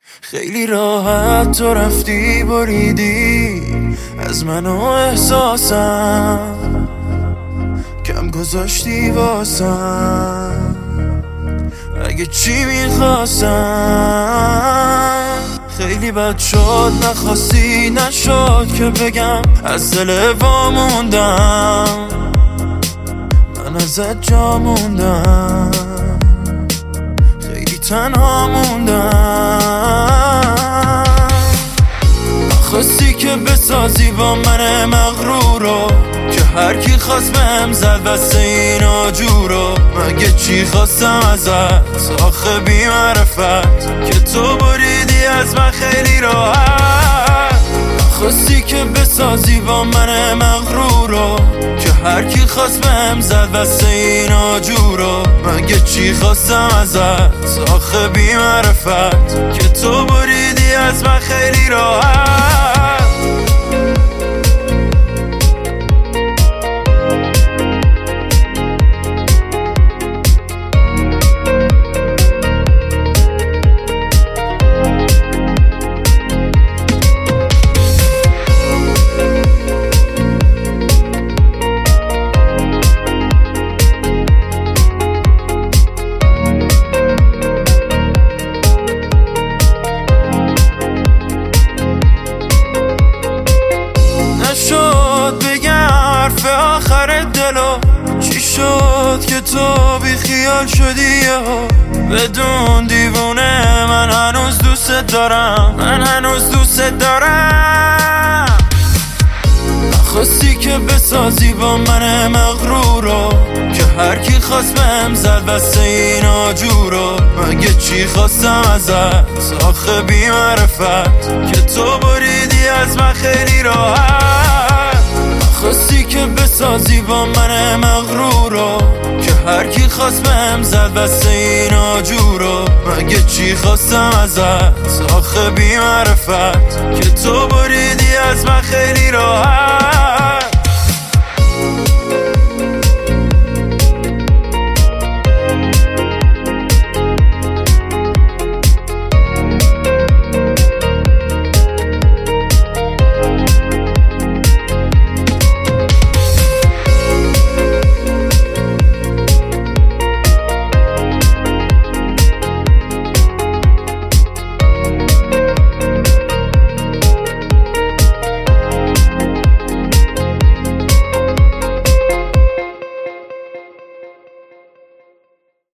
خیلی راحت تو رفتی بریدی از من و احساسم، کم گذاشتی واسم اگه چی میخواستم. خیلی بد شد نخواستی نشد که بگم از دل واموندم، من ازت جا موندم، خیلی تنها موندم. خواستی که بسازی با من مغرورو، که هر کی خواست بهم زد بسته این آجورو. مگه چی خواستم ازت آخه بی معرفت، که تو بریدی از من خیلی راحت. خواستی که بسازی با من مغرورو، که هر کی خواست بهم زد بسته این آجورو. مگه چی خواستم ازت آخه بی معرفت، که تو بریدی از من خیلی راحت. آخر دلو چی شد که تو بی خیال شدی بدون دیوونه؟ من هنوز دوست دارم، من هنوز دوست دارم. خواستی که بسازی با من مغرورو، که هر کی خواست بهم زد بسته این آجورو. مگه چی خواستم ازت آخه بی معرفت، که تو بریدی از من خیلی راحت. خواستی که بسازی با من مغرورو، که هر کی خواست بهم زد بسته این آجورو. مگه چی خواستم ازت آخه بی معرفت، که تو بریدی از من خیلی راحت.